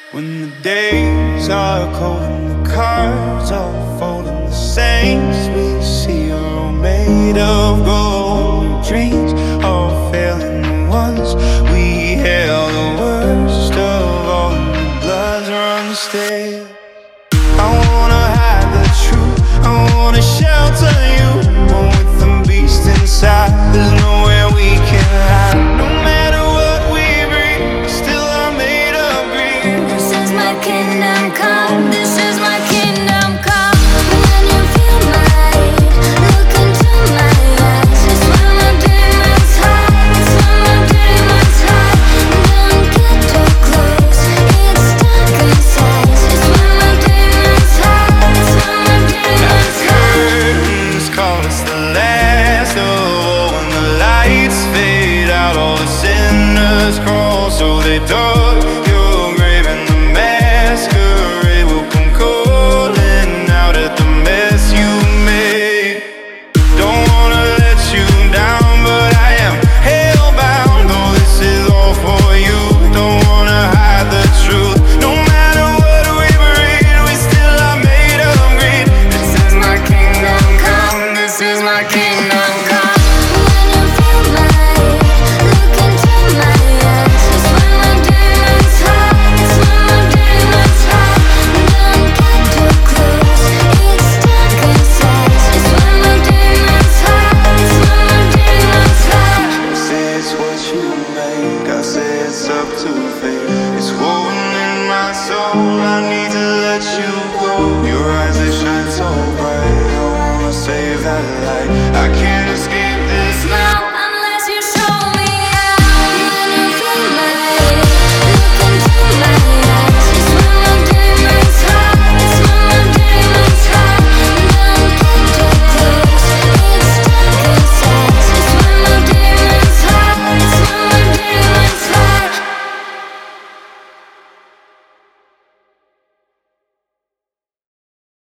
When the days are cold and the cards are folding, the saints we see are all made of gold. Dreams are failing, the ones we held, the worst of all, and the bloods run stale. I wanna hide the truth, I wanna shelter you, but with the beast inside, there's nowhere we can hide. No matter what we breathe, still are made of green. This is my kingdom come, this is my kingdom come. When you feel my heat, look into my eyes. It's when my demons hide, it's when my demons hide. Don't get too close, it's dark inside. It's when my demons hide, it's when my demons hide. Curtains call us the last of all. When the lights fade out, all the sinners crawl. So they dug your grave, and the masquerade will come calling out at the mess you made. Don't wanna let you down, but I am hellbound. Though this is all for you, don't wanna hide the truth. No matter what we breed, we still are made of green. This is my kingdom come, this is my kingdom come. When you feel my heat, look into my eyes. It's when my demons hide, it's when my demons hide. Don't get too close, it's dark inside. It's when my demons hide, it's when my demons hide. Say it's what you make, I say it's up to fate. It's woven in my soul, I need to let you go. Your eyes, they shine so bright, I wanna save that light. I can't escape this now.